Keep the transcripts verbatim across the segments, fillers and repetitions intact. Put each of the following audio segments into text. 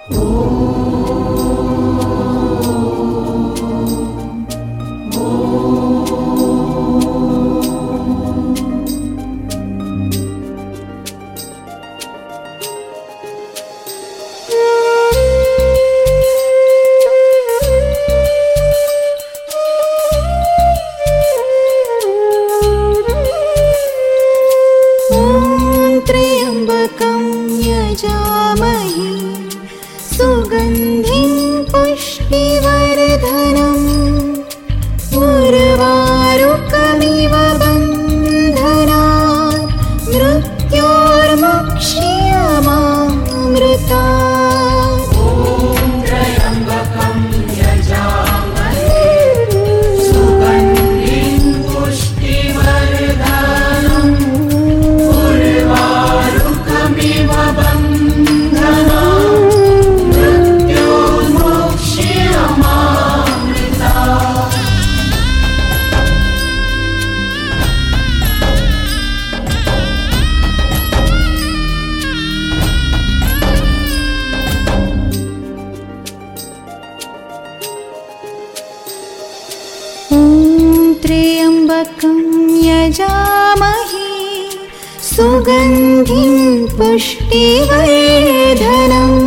सुगन्धिं पुष्टिवर्धनम् उर्वारुकमिव बन्धनात् मृत्योर्मुक्ष्यमामृतात्। ॐ त्र्यम्बकं यजामहे सुगन्धिं पुष्टिवर्धनम् उर्वारुकमिव त्र्यम्बकं यजामहे सुगन्धिं पुष्टिवर्धनम्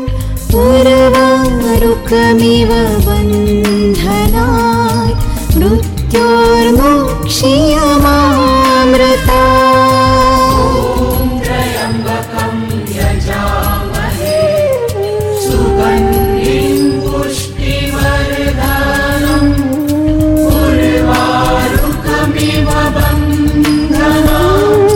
उर्वारुकमिव बन्धनात् मृत्योर्मुक्ष्यमामृतात्। त्र्यम्बकं यजामहे सुगन्धिं पुष्टिवर्धनम् उर्वारुकमिव बन्धनात्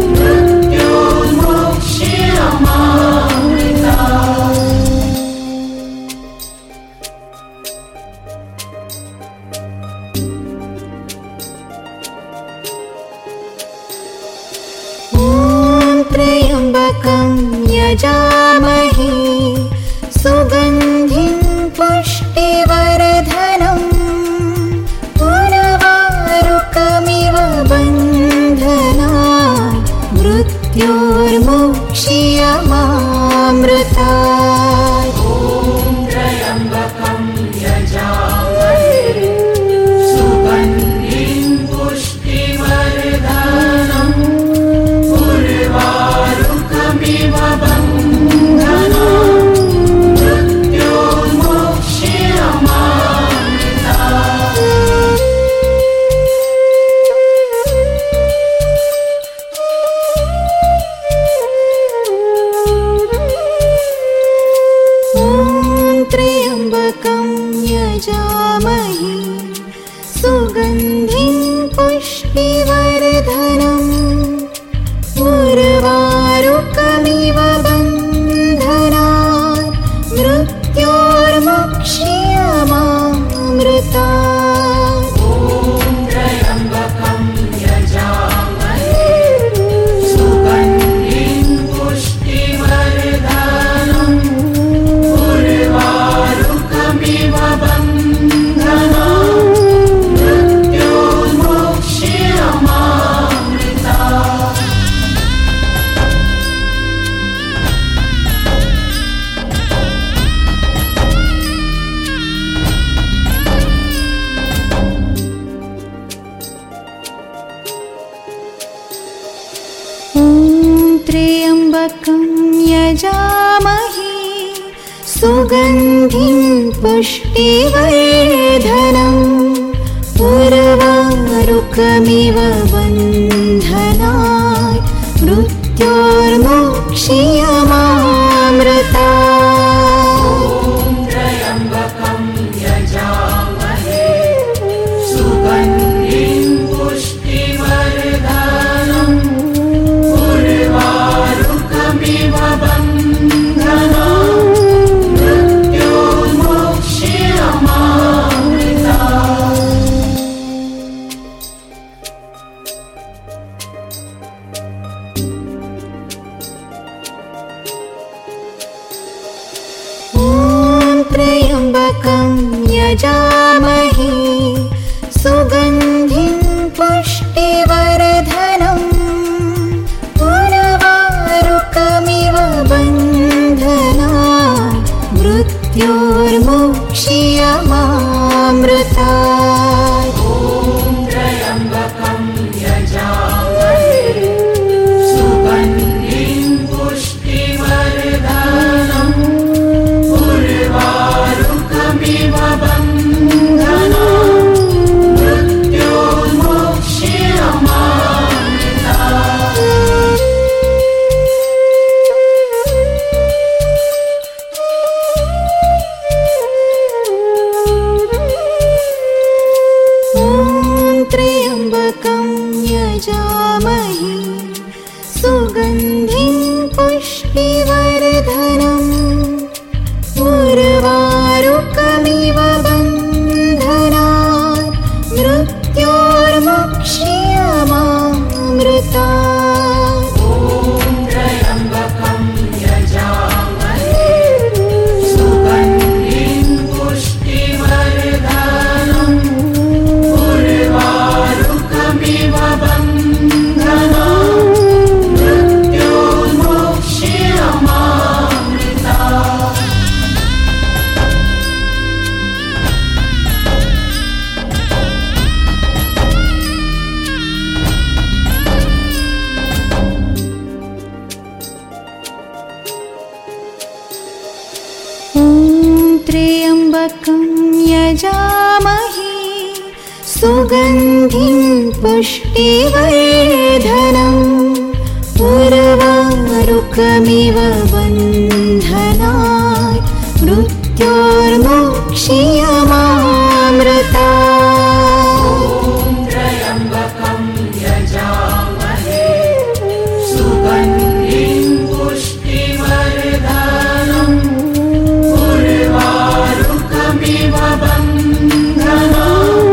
त्र्यम्बकं यजामहे सुगन्धिं पुष्टिवर्धनम् उर्वारुकमिव बन्धनात् मृत्योर्मुक्ष्यमामृतात्। ॐ त्र्यम्बकं यजामहे सुगन्धिं पुष्टिवर्धनम् उर्वारुकमिव बन्धनात् मृत्योर्मुक्ष्यमामृतात्। ॐ त्र्यम्बकं यजामहे सुगन्धिं पुष्टिवर्धनम् उर्वारुकमिव बन्धनात् मृत्योर्मुक्ष्यमामृतात्। ॐ त्र्यम्बकं यजामहे सुगन्धिं पुष्टिवर्धनम् उर्वारुकमिव बन्धनात् मृत्योर्मुक्ष्यमामृतात्। ॐ त्र्यम्बकं यजामहे सुगन्धिं पुष्टिवर्धनम् उर्वारुकमिव बन्धनात् मृत्योर्मुक्ष्यमामृतात्। त्र्यम्बकं यजामहे सुगन्धिं पुष्टिवर्धनम् उर्वारुकमिव बन्धनात् त्र्यम्बकं यजामहे सुगन्धिं पुष्टिवर्धनम् उर्वारुकमिव बन्धनात् त्र्यम्बकं यजामहे सुगन्धिं पुष्टिवर्धनम् उर्वारुकमिव बन्धनात् मृत्योर्मोक्ष्यमामृतात्। त्र्यम्बकं यजामहे सुगन्धिं पुष्टिवर्धनम् उर्वारुकमिव बन्धनात्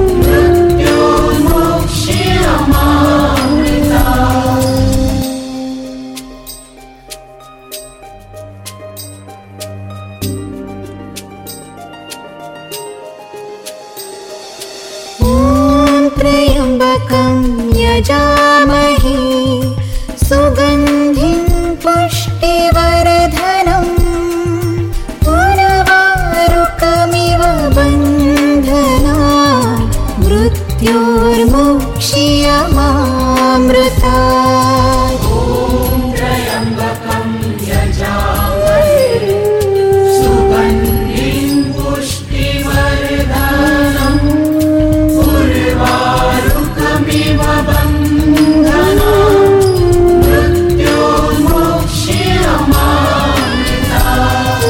त्र्यम्बकं यजामहे सुगन्धिं पुष्टिवर्धनम् उर्वारुकमिव बन्धनात् मृत्योर्मोक्ष्यमामृतात्। त्र्यम्बकं यजामहे सुगन्धिं पुष्टिवर्धनम् उर्वारुकमिव बन्धनात् मृत्योर्मोक्ष्यमामृतात्।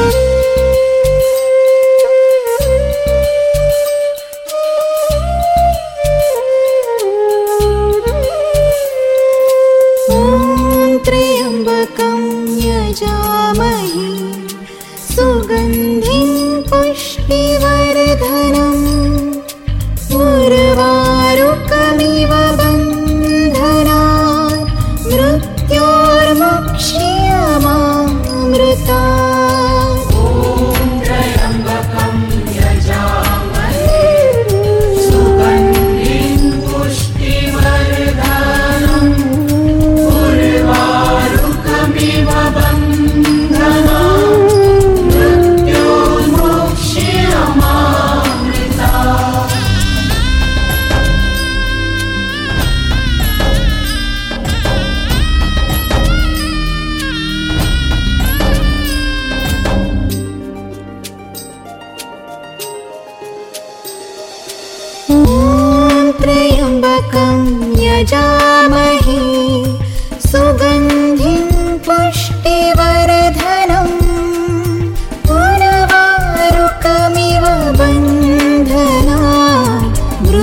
त्र्यम्बकं यजामहे सुगन्धिं पुष्टिवर्धनम् उर्वारुकमिव बन्धनात् मृत्योर्मोक्ष्यमामृतात्। त्र्यम्बकं यजामहे सुगन्धिं पुष्टिवर्धनम् उर्वारुकमिव बन्धनात् मृत्योर्मोक्ष्यमामृतात्। त्र्यम्बकं यजामहे सुगन्धिं पुष्टिवर्धनम् उर्वारुकमिव बन्धनात्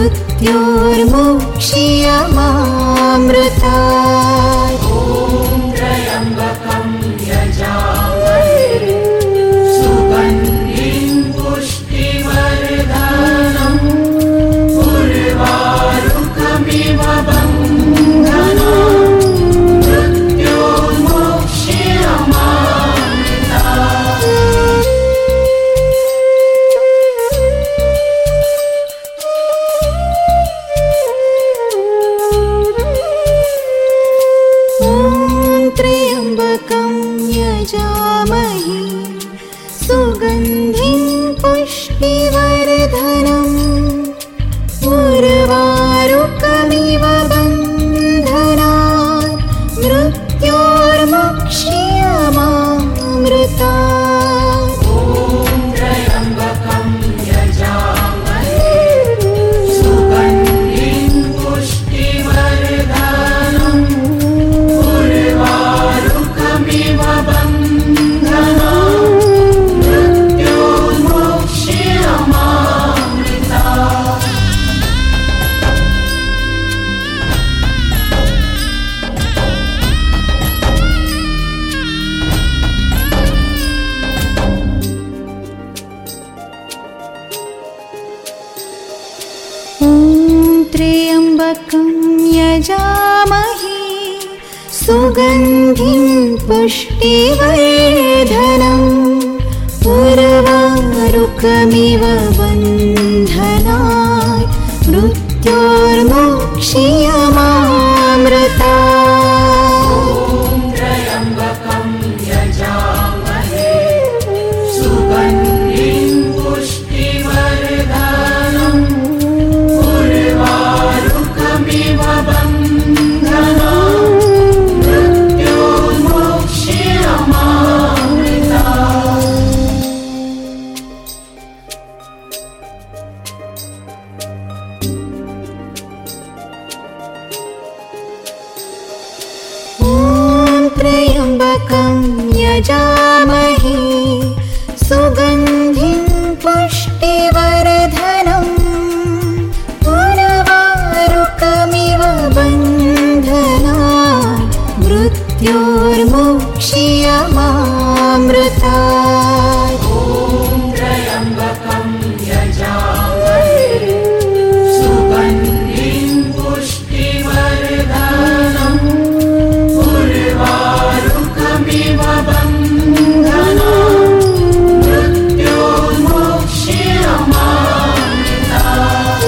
मृत्योर्मोक्ष्यमामृतात्। त्र्यम्बकं यजामहे सुगन्धिं पुष्टिवर्धनम् उर्वारुकमिव बन्धनात् मृत्योर्मोक्ष्यमामृतात्। त्र्यम्बकं यजामहे सुगन्धिं पुष्टिवर्धनम् उर्वारुकमिव बन्धनात् मृत्योर्मोक्ष्यमामृतात्। त्र्यम्बकं यजामहे सुगन्धिं पुष्टिवर्धनम् उर्वारुकमिव बन्धनात् मृत्योर्मोक्ष्यमामृतात्। त्र्यम्बकं यजामहे सुगन्धिं पुष्टिवर्धनम् उर्वारुकमिव बन्धनात् मृत्योर्मोक्ष्यमामृतात्। त्र्यम्बकं यजामहे सुगन्धिं पुष्टिवर्धनम् उर्वारुकमिव बन्धनात् मृत्योर्मोक्ष्यमामृतात्। त्र्यम्बकं यजामहे सुगन्धिं पुष्टिवर्धनम् उर्वारुकमिव बन्धनात् मृत्योर्मुक्ष्यमामृतात्। ॐ त्र्यम्बकं यजामहे सुगन्धिं पुष्टिवर्धनम् उर्वारुकमिव बन्धनात् मृत्योर्मुक्ष्यमामृतात्।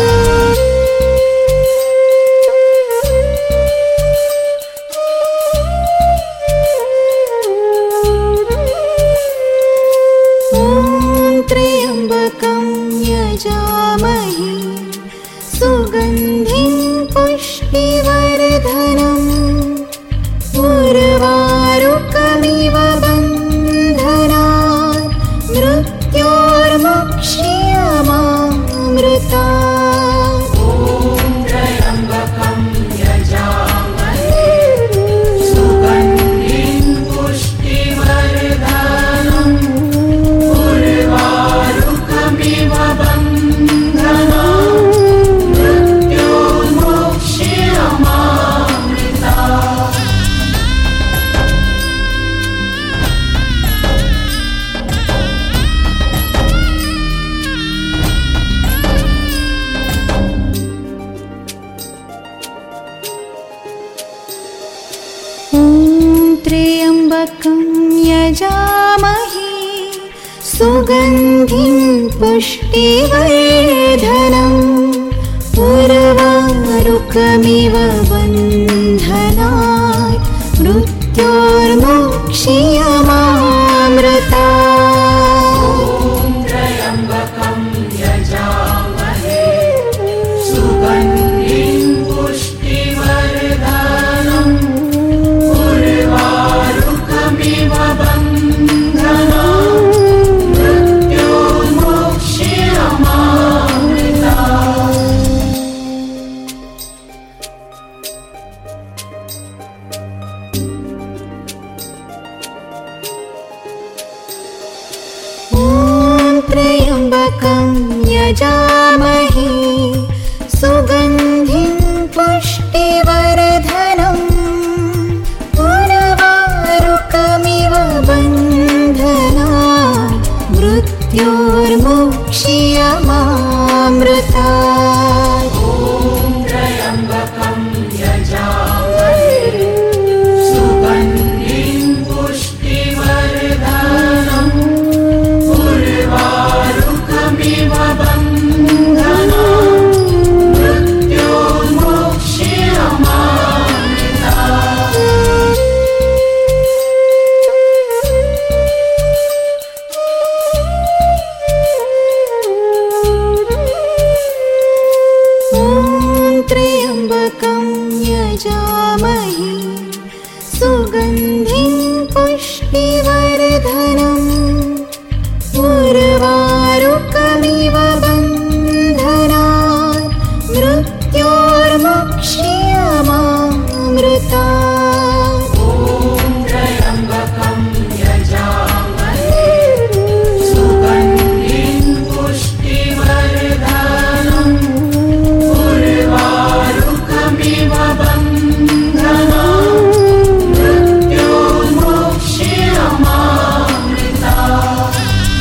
त्र्यम्बकं यजामहे सुगन्धिं पुष्टिवर्धनम् उर्वारुकमिव बन्धनात् मृत्योर्मुक्ष्यमामृतात्। ॐ त्र्यम्बकं यजामहे सुगन्धिं पुष्टिवर्धनम् उर्वारुकमिव बन्धनात् मृत्योर्मुक्ष्यमामृतात्। ॐ त्र्यम्बकं यजामहे सुगन्धिं पुष्टिवर्धनम् उर्वारुकमिव बन्धनात् मृत्योर्मुक्ष्यमामृतात्। ॐ त्र्यम्बकं यजामहे सुगन्धिं पुष्टिवर्धनम् उर्वारुकमिव बन्धनात् मृत्योर्मुक्ष्यमामृतात्। ॐ त्र्यम्बकं यजामहे सुगन्धिं पुष्टिवर्धनम् उर्वारुकमिव बन्धनात् मृत्योर्मुक्ष्यमामृतात्। ॐ त्र्यम्बकं यजामहे सुगन्धिं पुष्टिवर्धनम् उर्वारुकमिव बन्धनात् मृत्योर्मुक्ष्यमामृतात्। त्र्यम्बकं यजामहे सुगन्धिं पुष्टिवर्धनम् उर्वारुकमिव बन्धनात् मृत्योर्मुक्ष्यमामृतात्। ॐ त्र्यम्बकं यजामहे सुगन्धिं पुष्टिवर्धनम् उर्वारुकमिव बन्धनात् मृत्योर्मुक्ष्यमामृतात्। ॐ त्र्यम्बकं यजामहे सुगन्धिं पुष्टिवर्धनम् उर्वारुकमिव बन्धनात् मृत्योर्मुक्ष्यमामृतात्। ॐ त्र्यम्बकं यजामहे सुगन्धिं पुष्टिवर्धनम् उर्वारुकमिव बन्धनात् मृत्योर्मुक्ष्यमामृतात्।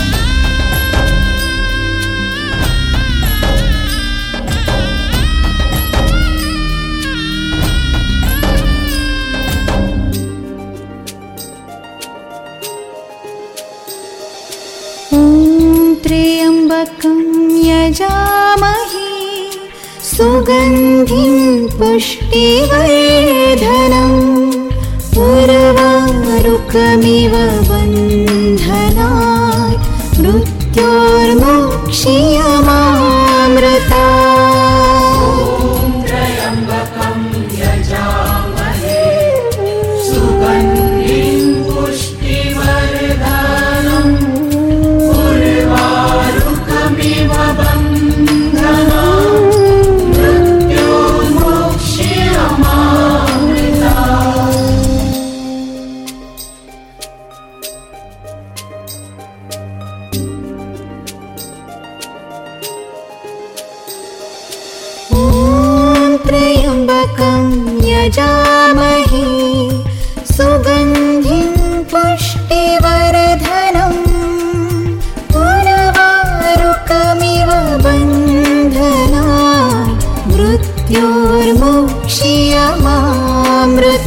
ॐ त्र्यम्बकं यजामहे सुगन्धिं पुष्टिवर्धनम् उर्वारुकमिव बन्धनात् मृत्योर्मुक्ष्यमामृतात्। ॐ त्र्यम्बकं यजामहे सुगन्धिं पुष्टिवर्धनम् उर्वारुकमिव बन्धनात् मृत्योर्मुक्ष्यमामृतात्।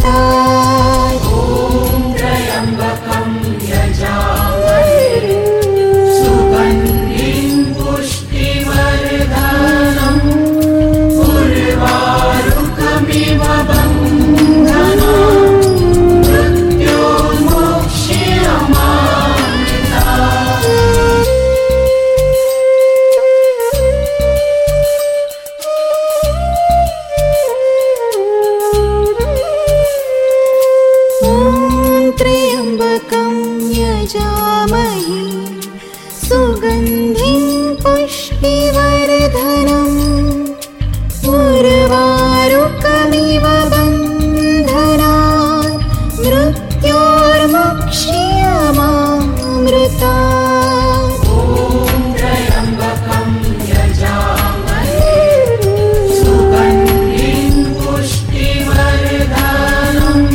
ॐ त्र्यम्बकं यजामहे सुगन्धिं पुष्टिवर्धनम् उर्वारुकमिव बन्धनान् मृत्योर्मुक्षीयमामृतात्। त्र्यम्बकं यजामहे सुगन्धिं पुष्टिवर्धनम् उर्वारुकमिव बन्धनान् मृत्योर्मुक्षीयमामृतात्। ॐ त्र्यम्बकं यजामहे सुगन्धिं पुष्टिवर्धनम्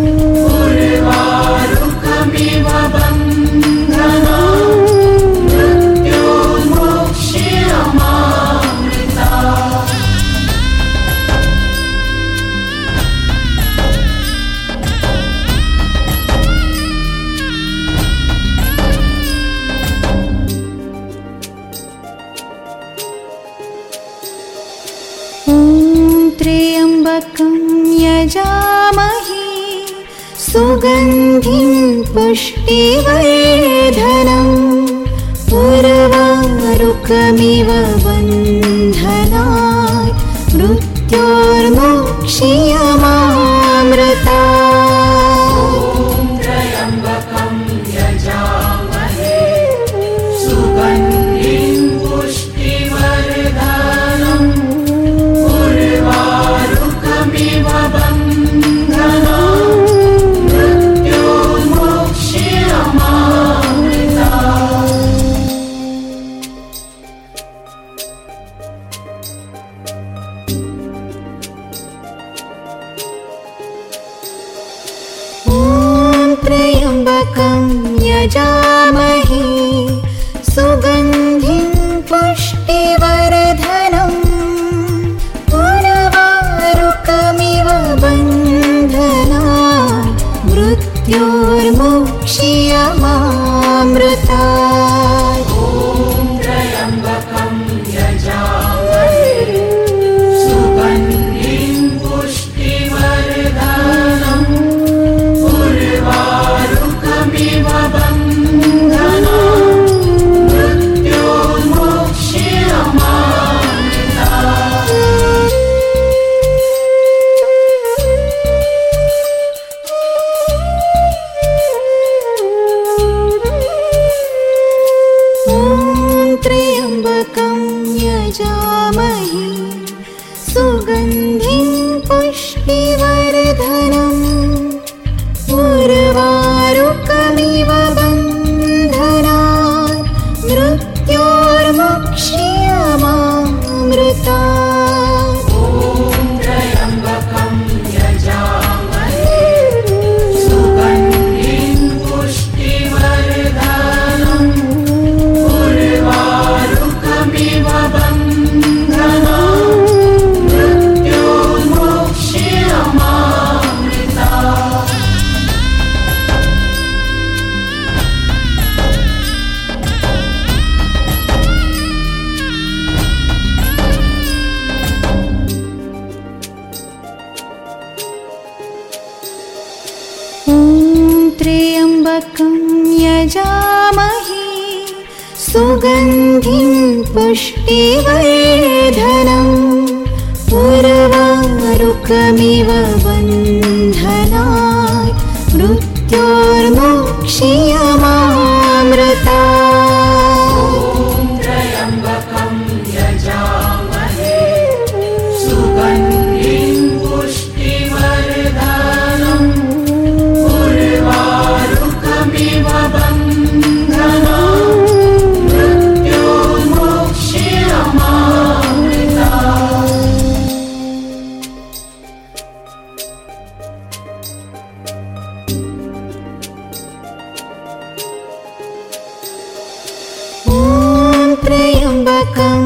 उर्वारुकमिव बन्धनान् मृत्योर्मुक्षीयमामृतात्। ॐ त्र्यम्बकं यजामहे सुगन्धिं पुष्टिवर्धनम् उर्वारुकमिव बन्धनान् मृत्योर्मुक्षीयमामृतात्। ॐ त्र्यम्बकं यजामहे सुगन्धिं पुष्टिवर्धनम् उर्वारुकमिव बन्धनान् त्र्यम्बकं यजामहे सुगन्धिं पुष्टिवर्धनम् उर्वारुकमिव बन्धनान् मृत्योर्मुक्षीयमामृतात्। ॐ त्र्यम्बकं यजामहे सुगन्धिं पुष्टिवर्धनम् उर्वारुकमिव बन्धनान् मृत्योर्मुक्षीयमामृतात्। ॐ त्र्यम्बकं यजामहे सुगन्धिं पुष्टिवर्धनम् उर्वारुकमिव बन्धनान् मृत्योर्मुक्षीयमामृतात्। ॐ त्र्यम्बकं यजामहे सुगन्धिं पुष्टिवर्धनम् उर्वारुकमिव बन्धनान् मृत्योर्मुक्षीयमामृतात्। ॐ त्र्यम्बकं यजामहे सुगन्धिं पुष्टिवर्धनम् उर्वारुकमिव बन्धनान् मृत्योर्मुक्षीयमामृतात्। ॐ त्र्यम्बकं यजामहे सुगन्धिं पुष्टिवर्धनम् उर्वारुकमिव बन्धनान् त्र्यम्बकं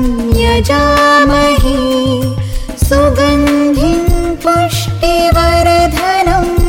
यजामहे सुगन्धिं पुष्टिवर्धनम्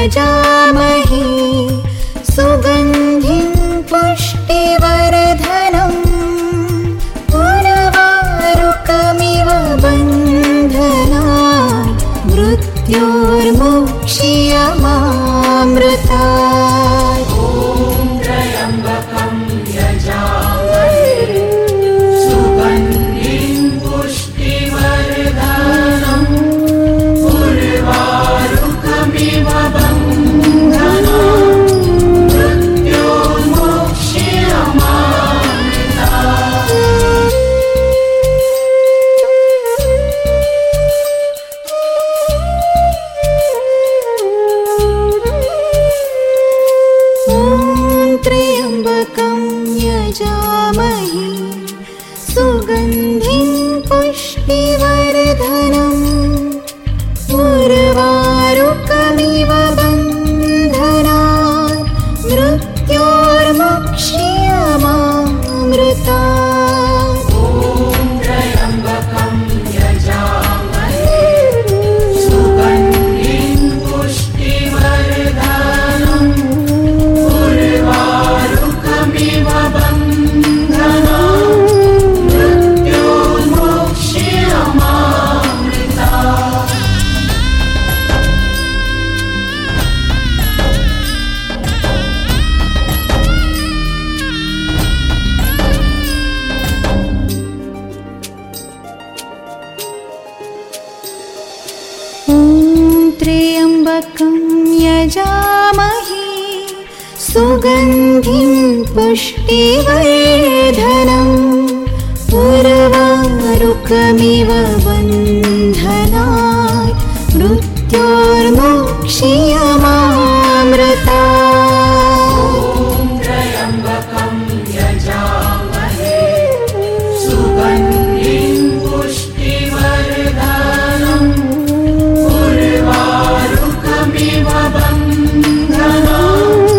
यजामहे सुगन्धिं पुष्टिवर्धनम् उर्वारुकमिव बन्धनात् मृत्योर्मुक्ष्यमामृतात्। ॐ त्र्यम्बकं यजामहे सुगन्धिं पुष्टिवर्धनम् उर्वारुकमिव बन्धनात् मृत्योर्मुक्ष्यमामृतात्। त्र्यम्बकं यजामहे सुगन्धिं पुष्टिवर्धनम् उर्वारुकमिव बन्धनात् मृत्योर्मुक्ष्यमामृतात्। ॐ त्र्यम्बकं यजामहे सुगन्धिं पुष्टिवर्धनम् उर्वारुकमिव बन्धनात् मृत्योर्मुक्ष्यमामृतात्। ॐ त्र्यम्बकं यजामहे सुगन्धिं पुष्टिवर्धनम् उर्वारुकमिव बन्धनात् मृत्योर्मुक्ष्यमामृतात्। ॐ त्र्यम्बकं यजामहे सुगन्धिं पुष्टिवर्धनम् उर्वारुकमिव बन्धनात्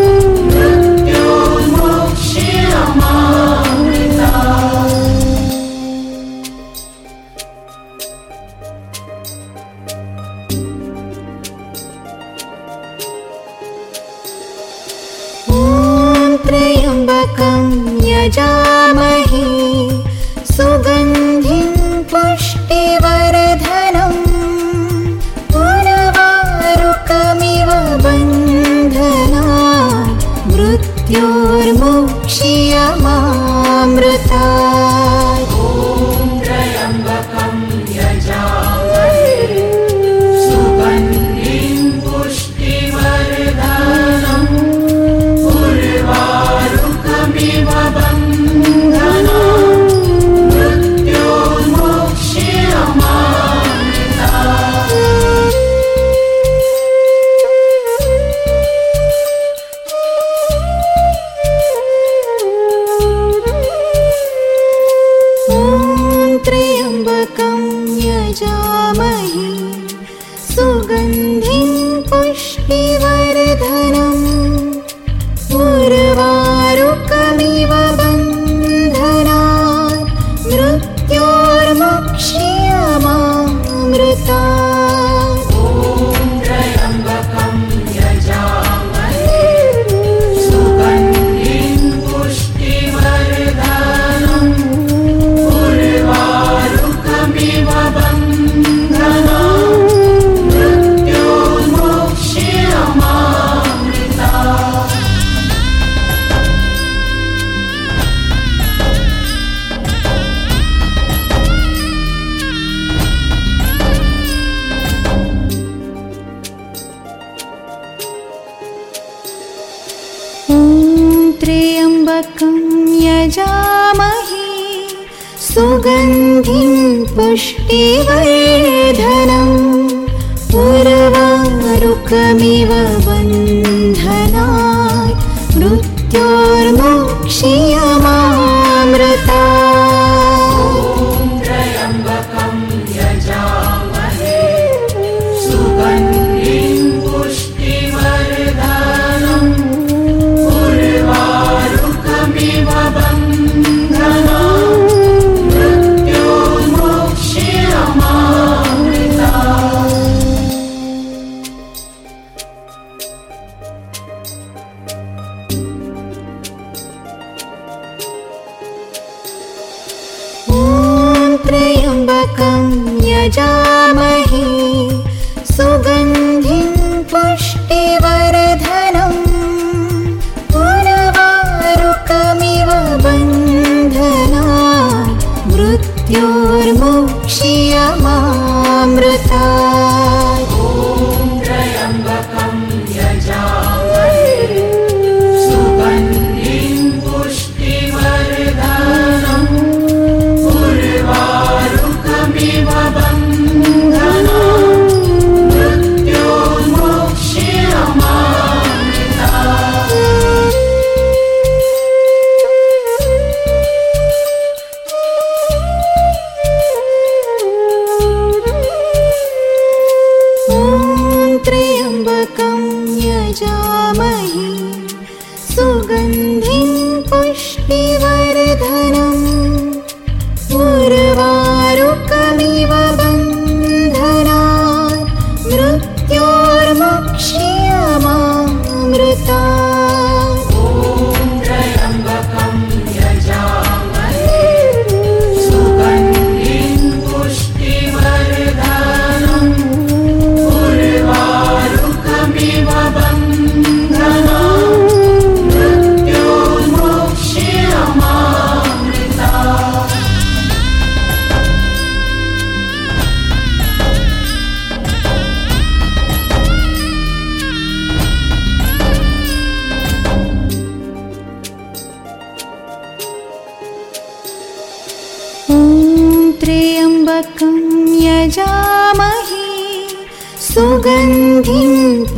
त्र्यम्बकं यजामहे सुगन्धिं पुष्टिवर्धनम् उर्वारुकमिव बन्धनात् मृत्योर्मुक्ष्यमामृतात्। ॐ त्र्यम्बकं यजामहे सुगन्धिं पुष्टिवर्धनम् उर्वारुकमिव बन्धनात् मृत्योर्मुक्ष्यमामृतात्। ॐ त्र्यम्बकं यजामहे सुगन्धिं पुष्टिवर्धनम् उर्वारुकमिव बन्धनात् मृत्योर्मुक्ष्यमामृतात्। ॐ त्र्यम्बकं यजामहे सुगन्धिं पुष्टिवर्धनम् उर्वारुकमिव बन्धनात् मृत्योर्मुक्ष्यमामृतात्। त्र्यम्बकं यजामहे सुगन्धिं पुष्टिवर्धनम् उर्वारुकमिव बन्धनात् मृत्योर्मुक्ष्यमामृतात्। ॐ त्र्यम्बकं यजामहे सुगन्धिं पुष्टिवर्धनम् उर्वारुकमिव बन्धनात् मृत्योर्मुक्ष्यमामृतात्। त्र्यम्बकं यजामहे सुगन्धिं पुष्टिवर्धनम् उर्वारुकमिव बन्धनात् मृत्योर्मुक्ष्यमामृतात्। ॐ त्र्यम्बकं यजामहे सुगन्धिं पुष्टिवर्धनम् उर्वारुकमिव बन्धनात् मृत्योर्मुक्ष्यमामृतात्। त्र्यम्बकं यजामहे सुगन्धिं पुष्टिवर्धनम् उर्वारुकमिव बन्धनात् मृत्योर्मुक्ष्यमामृतात्। ॐ त्र्यम्बकं यजामहे सुगन्धिं पुष्टिवर्धनम् उर्वारुकमिव बन्धनात् मृत्योर्मुक्ष्यमामृतात्। ॐ त्र्यम्बकं यजामहे सुगन्धिं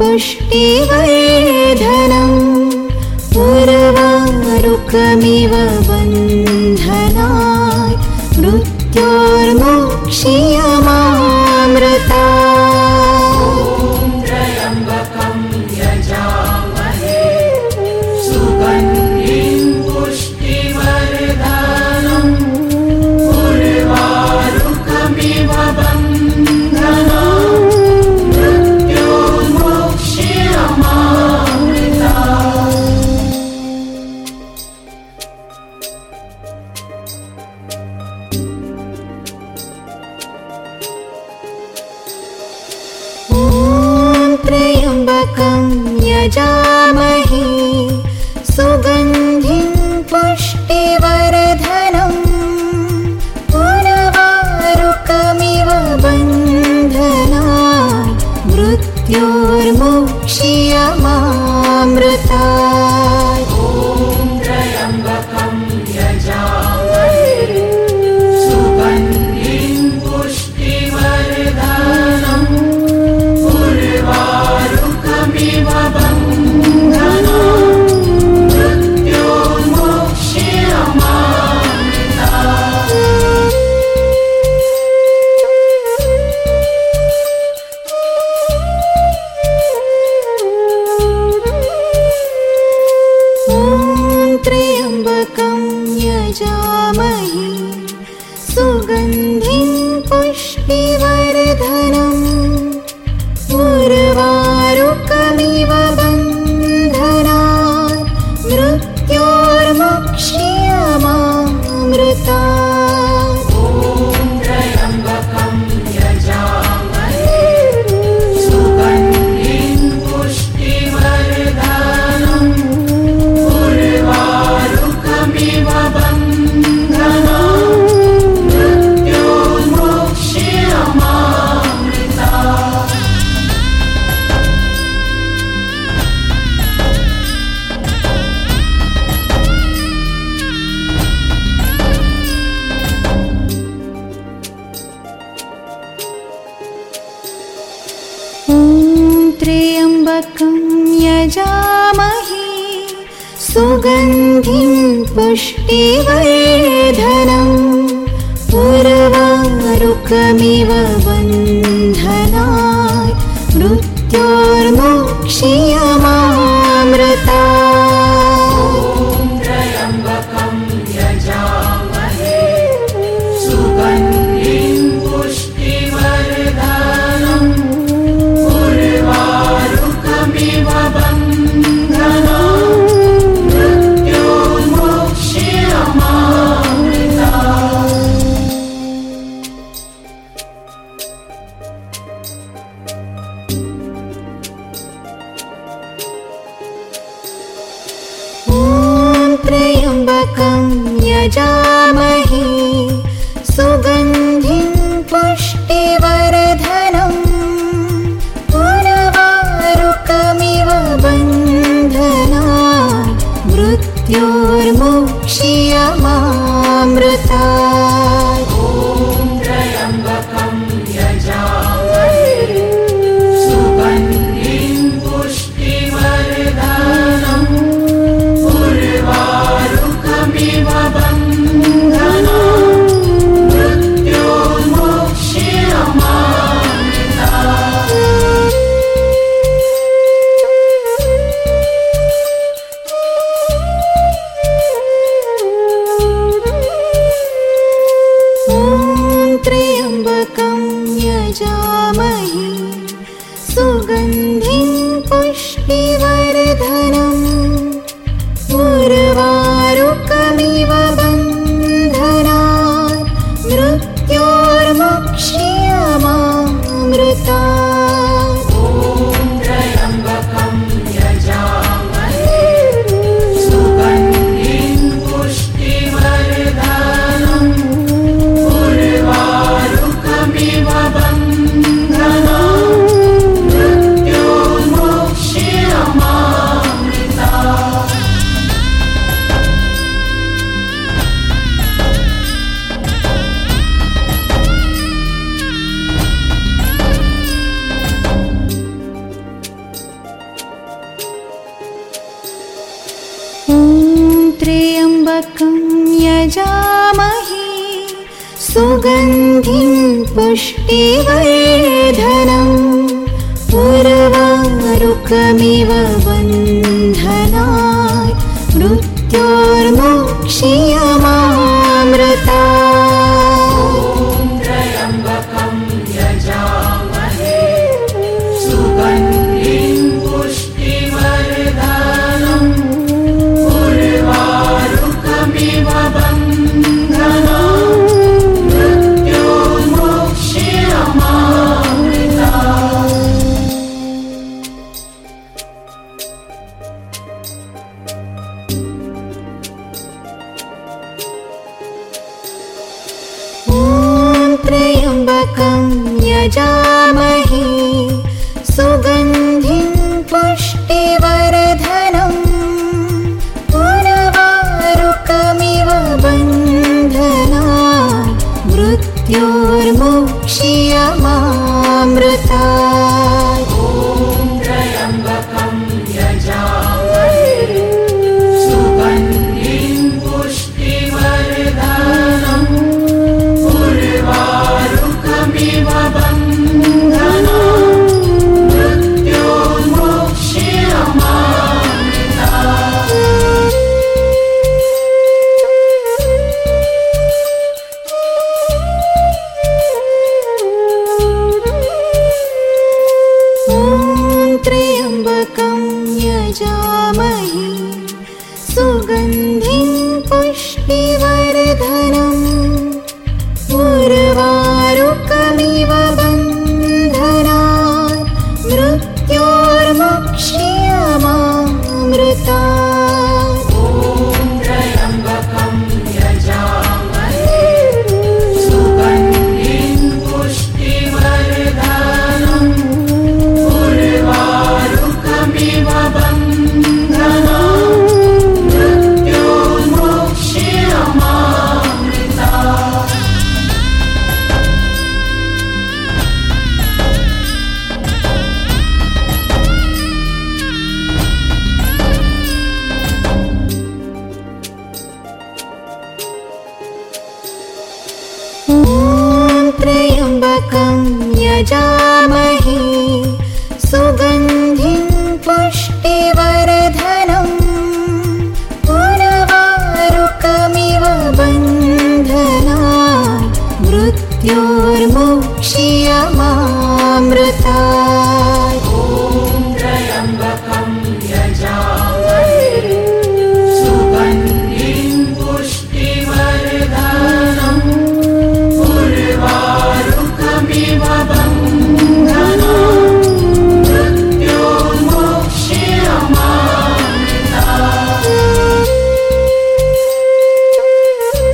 पुष्टिवर्धनम् उर्वारुकमिव बन्धनात् मृत्योर्मुक्ष्यमामृतात्। ॐ त्र्यम्बकं यजामहे सुगन्धिं पुष्टिवर्धनम् उर्वारुकमिव बन्धनात् त्र्यम्बकं यजामहे सुगन्धिं पुष्टिवर्धनम् उर्वारुकमिव बन्धनात् मृत्योर्मुक्ष्यमामृतात्। ॐ त्र्यम्बकं यजामहे सुगन्धिं पुष्टिवर्धनम् उर्वारुकमिव बन्धनात् मृत्योर्मुक्ष्यमामृतात्। ॐ त्र्यम्बकं यजामहे सुगन्धिं पुष्टिवर्धनम् उर्वारुकमिव बन्धनात् मृत्योर्मुक्ष्यमामृतात्। ॐ त्र्यम्बकं यजामहे सुगन्धिं पुष्टिवर्धनम् उर्वारुकमिव बन्धनात् मृत्योर्मुक्ष्यमामृतात्। ॐ त्र्यम्बकं यजामहे सुगन्धिं पुष्टिवर्धनम् उर्वारुकमिव बन्धनात् मृत्योर्मुक्ष्यमामृतात्। ॐ त्र्यम्बकं यजामहे सुगन्धिं पुष्टिवर्धनम् उर्वारुकमिव बन्धनात् मृत्योर्मुक्ष्यमामृतात्। यजामहे सुगन्धिं पुष्टिवर्धनम् उर्वारुकमिव बन्धनात् मृत्योर्मुक्ष्यमामृतात्। ॐ त्र्यम्बकं यजामहे सुगन्धिं पुष्टिवर्धनम् उर्वारुकमिव बन्धनात् मृत्योर्मुक्ष्यमामृतात्। ॐ त्र्यम्बकं यजामहे सुगन्धिं पुष्टिवर्धनम् उर्वारुकमिव बन्धनात् मृत्योर्मुक्ष्यमामृतात्। ॐ त्र्यम्बकं यजामहे सुगन्धिं पुष्टिवर्धनम् उर्वारुकमिव बन्धनात् मृत्योर्मुक्ष्यमामृतात्। ॐ त्र्यम्बकं यजामहे सुगन्धिं पुष्टिवर्धनम् उर्वारुकमिव बन्धनात् मृत्योर्मुक्ष्यमामृतात्। ॐ त्र्यम्बकं यजामहे सुगन्धिं पुष्टिवर्धनम् उर्वारुकमिव बन्धनात् त्र्यम्बकं यजामहे सुगन्धिं पुष्टिवर्धनम् उर्वारुकमिव बन्धनात् मृत्योर्मुक्ष्यमामृतात्। ॐ त्र्यम्बकं यजामहे सुगन्धिं पुष्टिवर्धनम् उर्वारुकमिव बन्धनात् मृत्योर्मुक्ष्यमामृतात्। ॐ त्र्यम्बकं यजामहे सुगन्धिं पुष्टिवर्धनम् उर्वारुकमिव बन्धनात् मृत्योर्मुक्ष्यमामृतात्। ॐ त्र्यम्बकं यजामहे सुगन्धिं पुष्टिवर्धनम् उर्वारुकमिव बन्धनात् मृत्योर्मुक्ष्यमामृतात्। ॐ त्र्यम्बकं यजामहे सुगन्धिं पुष्टिवर्धनम् उर्वारुकमिव बन्धनात् मृत्योर्मुक्ष्यमामृतात्। ॐ त्र्यम्बकं यजामहे सुगन्धिं पुष्टिवर्धनम् उर्वारुकमिव बन्धनात् मृत्योर्मुक्ष्यमामृतात्।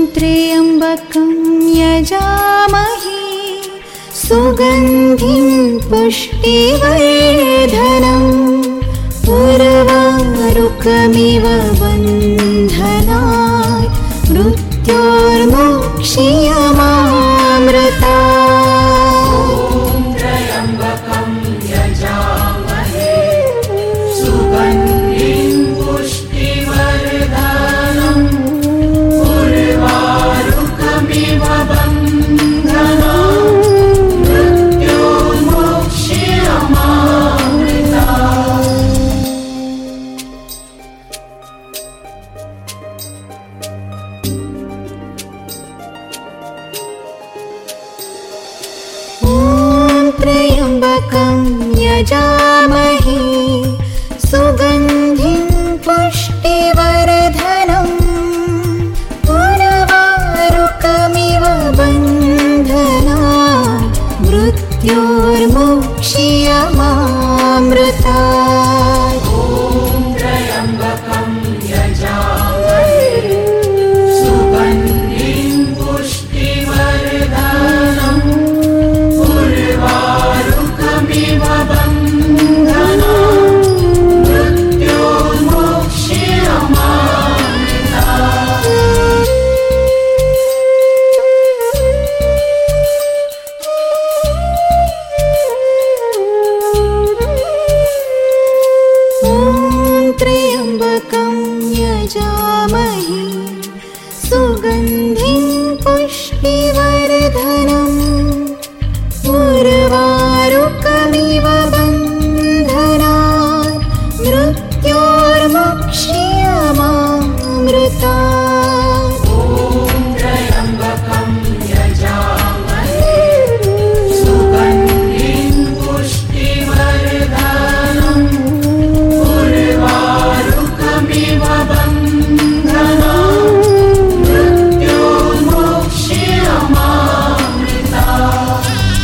त्र्यम्बकं यजामहे सुगन्धिं पुष्टिवर्धनम् उर्वारुकमिव बन्धनाय मृत्योर्मोक्ष्यमामृतात्। त्र्यम्बकं यजामहे सुगन्धिं पुष्टिवर्धनम् उर्वारुकमिव बन्धनाय त्र्यम्बकं यजामहे सुगन्धिं पुष्टिवर्धनम् उर्वारुकमिव बन्धनाय मृत्योर्मोक्ष्यमामृतात्। त्र्यम्बकं यजामहे सुगन्धिं पुष्टिवर्धनम् उर्वारुकमिव बन्धनाय मृत्योर्मोक्ष्यमामृतात्। त्र्यम्बकं यजामहे सुगन्धिं पुष्टिवर्धनम् उर्वारुकमिव बन्धनाय मृत्योर्मोक्ष्यमामृतात्। त्र्यम्बकं यजामहे सुगन्धिं पुष्टिवर्धनम् उर्वारुकमिव बन्धनाय मृत्योर्मोक्ष्यमामृतात्।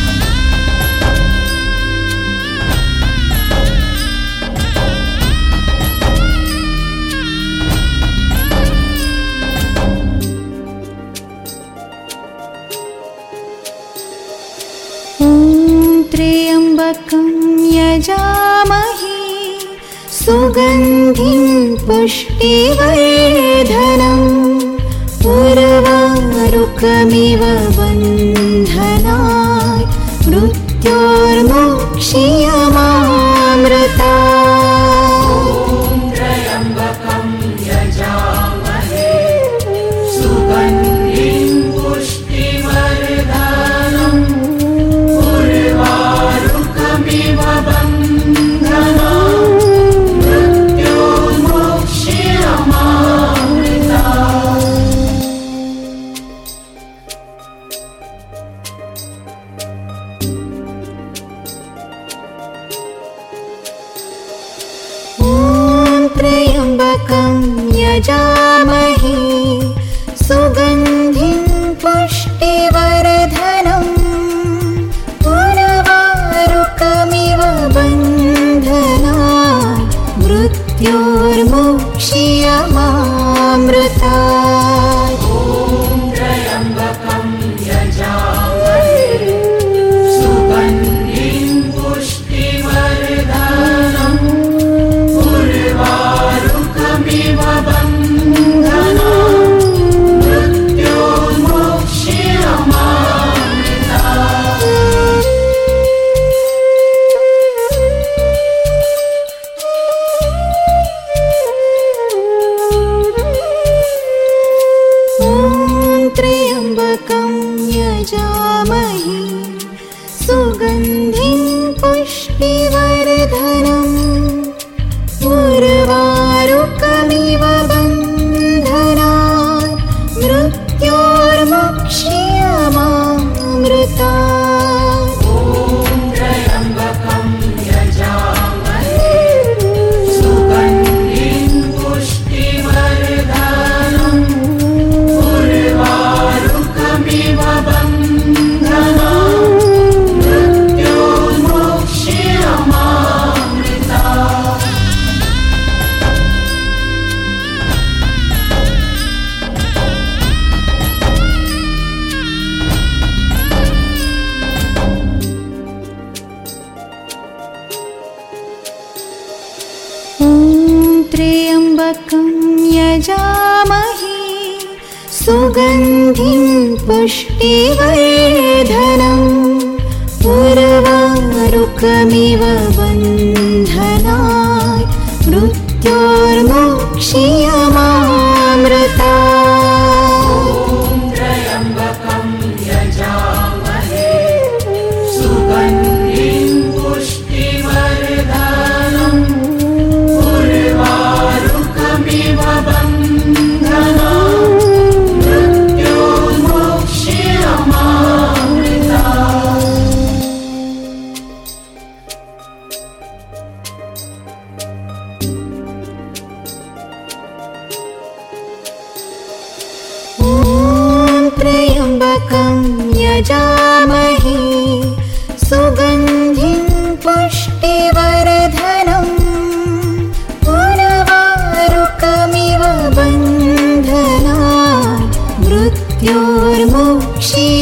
त्र्यम्बकं यजामहे सुगन्धिं पुष्टिवर्धनम् उर्वारुकमिव बन्धनाय मृत्योर्मोक्ष्यमामृतात्। त्र्यम्बकं यजामहे सुगन्धिं पुष्टिवर्धनम् उर्वारुकमिव बन्धनाय मृत्योर्मोक्ष्यमामृतात्। त्र्यम्बकं यजामहे सुगन्धिं सुगन्धिं पुष्टिवर्धनम् उर्वारुकमिव बन्धनाय मृत्योर्मोक्ष्यमामृता त्र्यम्बकं यजामहे सुगन्धिं पुष्टिवर्धनम् उर्वारुकमिव बन्धनाय मृत्योर्मोक्ष्यमामृता। त्र्यम्बकं यजामहे सुगन्धिं पुष्टिवर्धनम् उर्वारुकमिव बन्धनाय मृत्योर्मोक्ष्यमामृता।